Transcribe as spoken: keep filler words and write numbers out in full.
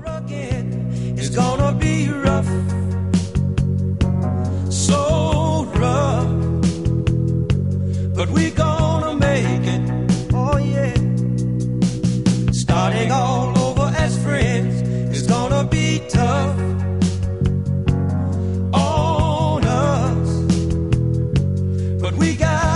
again. It's gonna be rough, so rough, but we gonna make it. Oh yeah. Starting all over as friends is gonna be tough on us, but we got